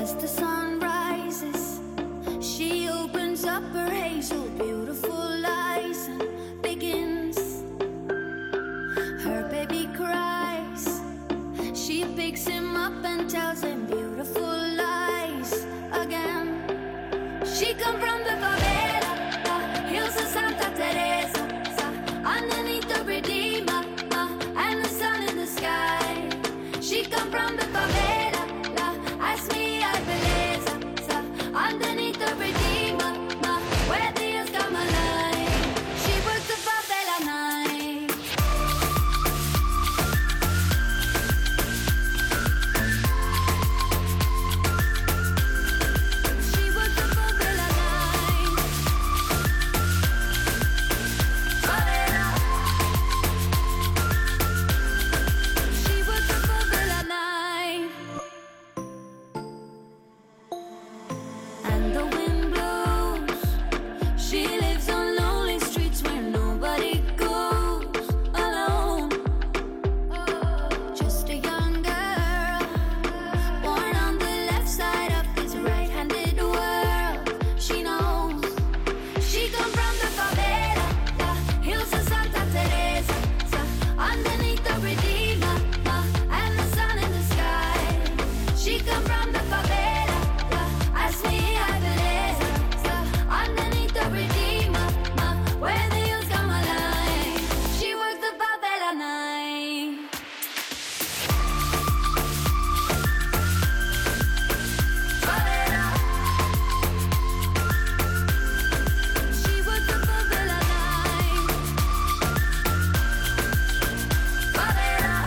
as the sun rises, she opens up her hazel, beautiful eyes and begins. Her baby cries. She picks him up and tells him beautiful lies again. She come from the favela, hills of Santa Teresa, underneath the Redeemer, and the sun in the sky. She come from the favela, ask me I belleza, underneath the Redeemer, where the hills come alive. She works the favela night. She works the favela night. Favela. She works the favela night. And the wind blows. She lives on lonely streets where nobody goes alone. Just a young girl, born on the left side of this right-handed world. She knows. She come from the favela, the hills of Santa Teresa, underneath the Redeemer, and the sun in the sky. She come from the favela, ask me I belleza, underneath the Redeemer, where the hills come alive. She works the favela night. Favela. She works the favela night. Favela.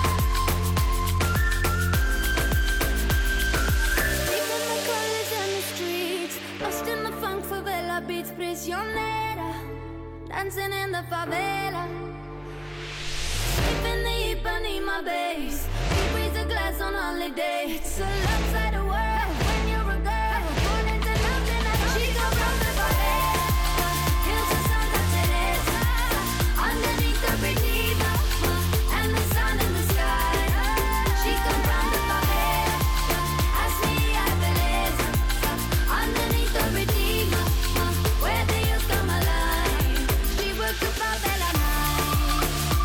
Deep in the colors and the streets, lost in the funk, favela beats, prisionera, dancing in the favela. Sleep in the Ipanema base, we raise a glass on holiday. It's a love side of world when you're a girl, born into nothing. She come from the favela, hills of Santa Teresa, underneath the Redeemer, and the sun in the sky. She come from the favela, ask me I belleza, underneath the Redeemer, where the hills come alive. She works the favela night.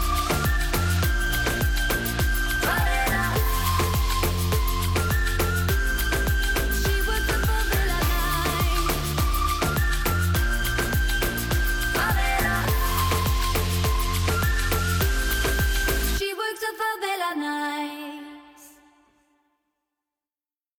Favela. She works the favela night. Favela. She works the favela night.